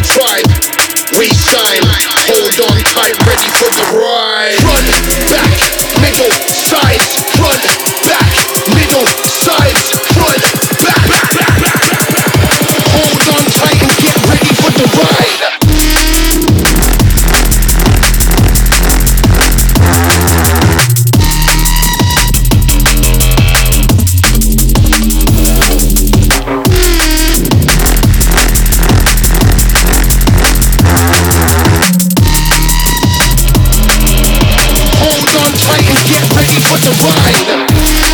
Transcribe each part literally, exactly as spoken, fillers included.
tribe, we shine. Hold on tight, ready for the ride. Front, back, middle, sides. Front, back, middle, sides. Front, back, back, back, back, back, back. Hold on tight and get ready for the ride. For the ride.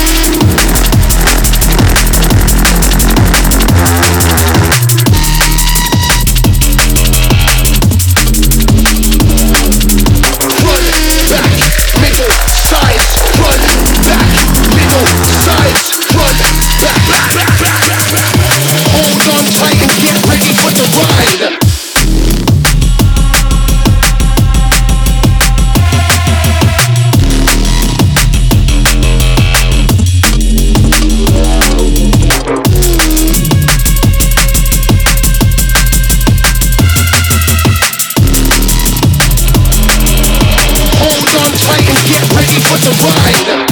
Front, back, middle, sides. Front, back, middle, sides. Front, back, back, back, back, back, back. Hold on tight and get ready for the ride. For the ride.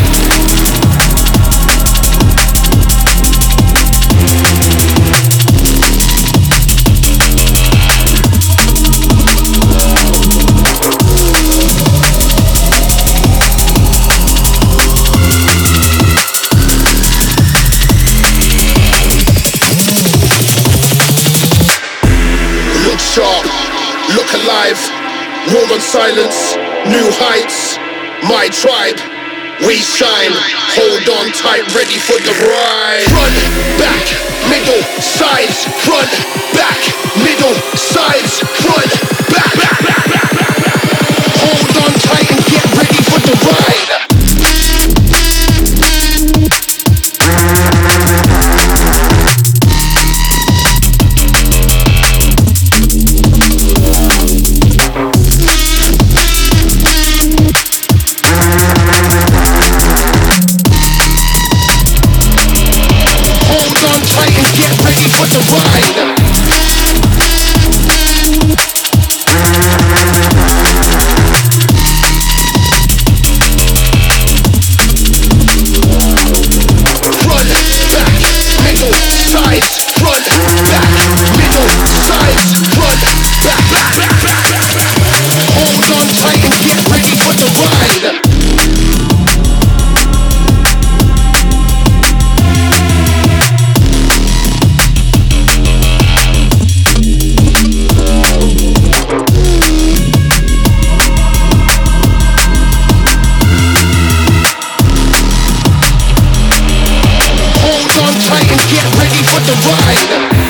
Look sharp, look alive, war on silence, new heights. My tribe, we shine. Hold on tight, ready for the ride. Front, back, middle, sides. Front, back, middle, sides. Front, back, back, back, back, back, back. Hold on tight and get ready for the ride. For the ride. Front, back, middle, sides. Front, back, middle, sides. Front, back, back, back, back, back, back. Hold on tight and get ready for the ride. Get ready for the ride.